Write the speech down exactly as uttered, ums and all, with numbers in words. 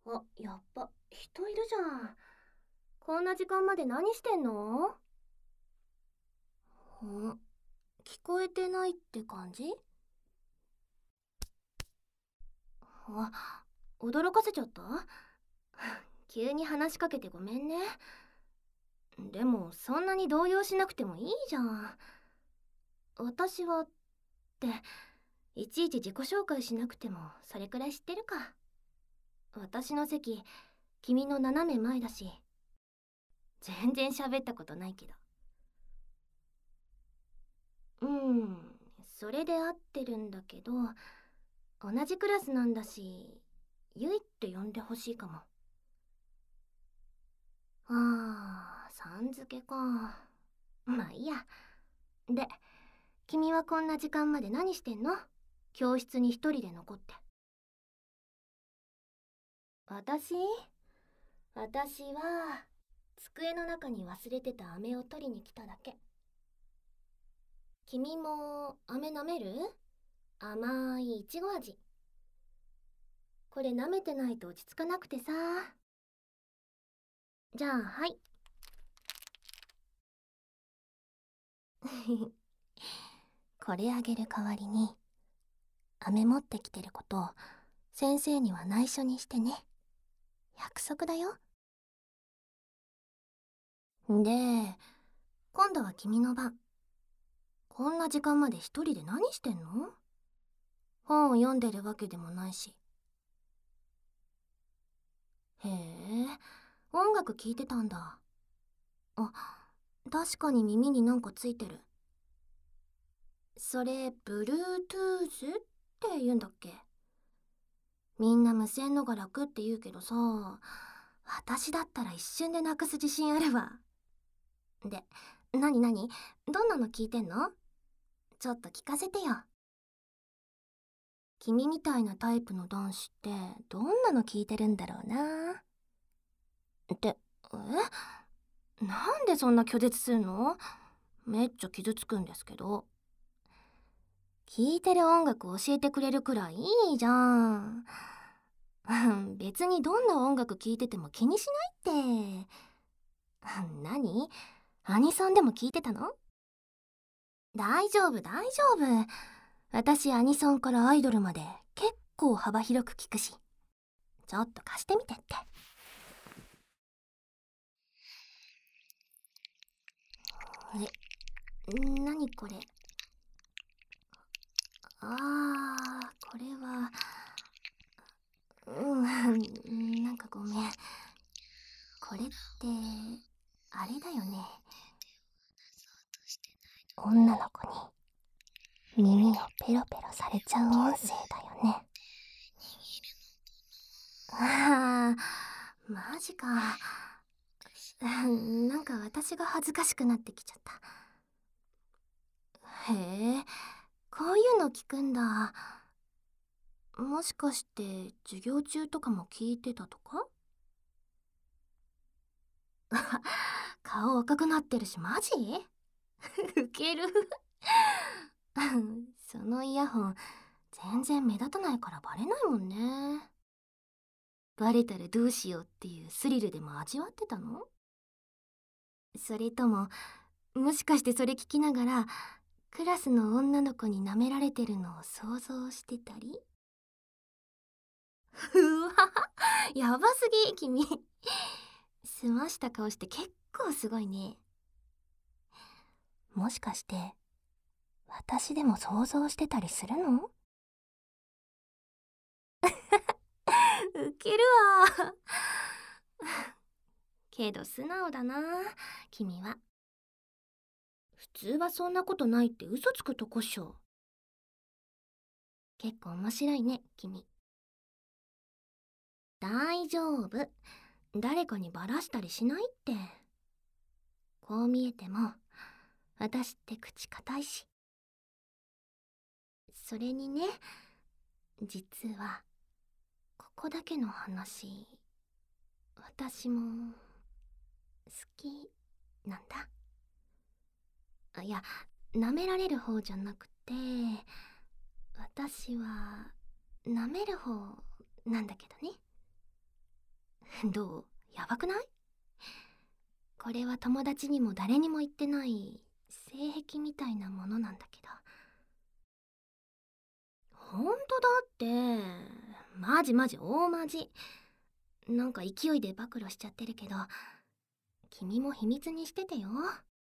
あ、やっぱ人いるじゃん。こんな時間まで何してんの？ん、聞こえてないって感じ？あ、驚かせちゃった？急に話しかけてごめんね。でもそんなに動揺しなくてもいいじゃん。私はっていちいち自己紹介しなくてもそれくらい知ってるか。私の席君の斜め前だし、全然喋ったことないけど。うん、それで合ってるんだけど、同じクラスなんだし、ゆいって呼んでほしいかも。あー、さん付けか。まあいいや。で、君はこんな時間まで何してんの？教室に一人で残って。私私は、机の中に忘れてた飴を取りに来ただけ。君も飴舐める？甘いいちご味。これ舐めてないと落ち着かなくてさ。じゃあ、はい。これあげる代わりに、飴持ってきてることを先生には内緒にしてね。約束だよ。で、今度は君の番。こんな時間まで一人で何してんの？本を読んでるわけでもないし。へえ、音楽聴いてたんだ。あ、確かに耳になんかついてる。それ、ブルートゥースって言うんだっけ？みんな無線のが楽って言うけどさ、私だったら一瞬でなくす自信あるわ。で、なになに？どんなの聞いてんの？ちょっと聞かせてよ。君みたいなタイプの男子ってどんなの聞いてるんだろうな。って、え？なんでそんな拒絶するの？めっちゃ傷つくんですけど。聞いてる音楽教えてくれるくらいいいじゃん。別にどんな音楽聴いてても気にしないって。何？アニソンでも聞いてたの？大丈夫大丈夫。私アニソンからアイドルまで結構幅広く聞くし。ちょっと貸してみてって。え、なにこれ？あー、これは、うん、なんかごめん。これって、あれだよね。女の子に耳をペロペロされちゃう音声だよね。あー、マジか。なんか私が恥ずかしくなってきちゃった。へえ、こういうの聞くんだ。もしかして授業中とかも聞いてたとか？顔赤くなってるし、マジ？ウケる。そのイヤホン全然目立たないからバレないもんね。バレたらどうしようっていうスリルでも味わってたの？それとも、もしかしてそれ聞きながらクラスの女の子に舐められてるのを想像してたり？うわ、やばすぎ君。澄ました顔して結構すごいね。もしかして私でも想像してたりするの？ウケるわ。けど素直だな君は。普通はそんなことないって嘘つくとこっしょ。結構面白いね君。大丈夫、誰かにバラしたりしないって。こう見えても私って口固いし。それにね、実はここだけの話、私も好きなんだ。あ、いや、舐められる方じゃなくて、私は舐める方なんだけどね。 どう？やばくない？これは友達にも誰にも言ってない性癖みたいなものなんだけど。ほんとだって。マジマジ大マジ。なんか勢いで暴露しちゃってるけど、君も秘密にしててよ。